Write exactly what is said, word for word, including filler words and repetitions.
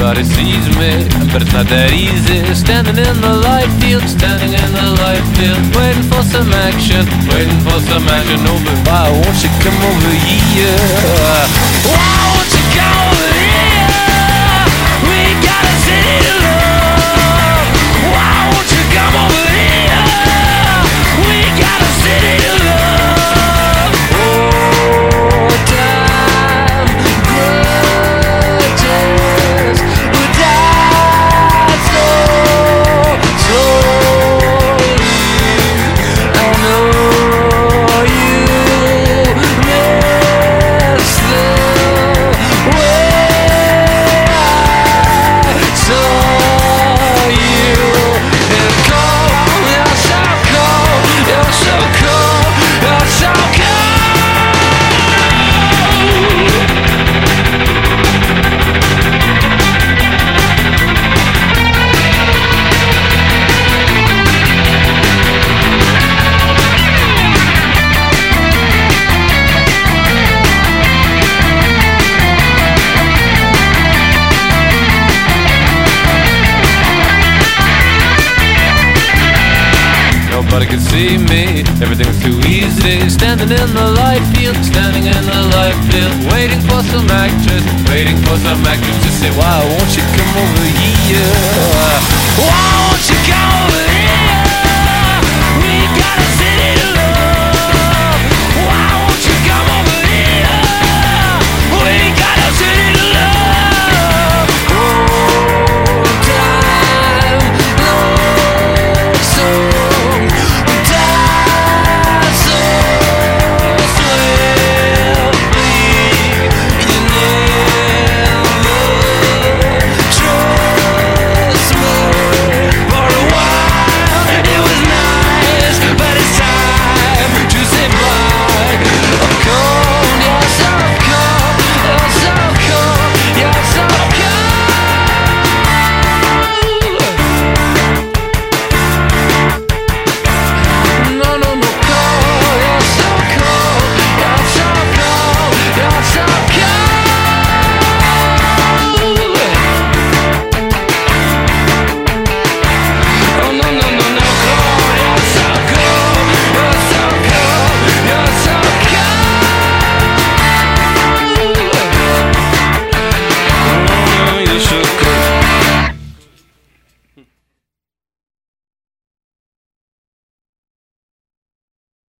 Nobody sees me, but it's not that easy. Standing in the light field, standing in the light field, waiting for some action, waiting for some action. Oh, but why won't you come over here? Why won't you come over here? We got a city to love. Why won't you come over here? We got a city to love. Oh, time grudges would die so slowly. I know you miss the way I saw you. And call, you shall call, you shall call, you shall call. Nobody can see me, everything's too easy. Standing in the light field, standing in the light field, waiting for some actress, waiting for some actress to say, why won't you come over here? Why won't you come over here?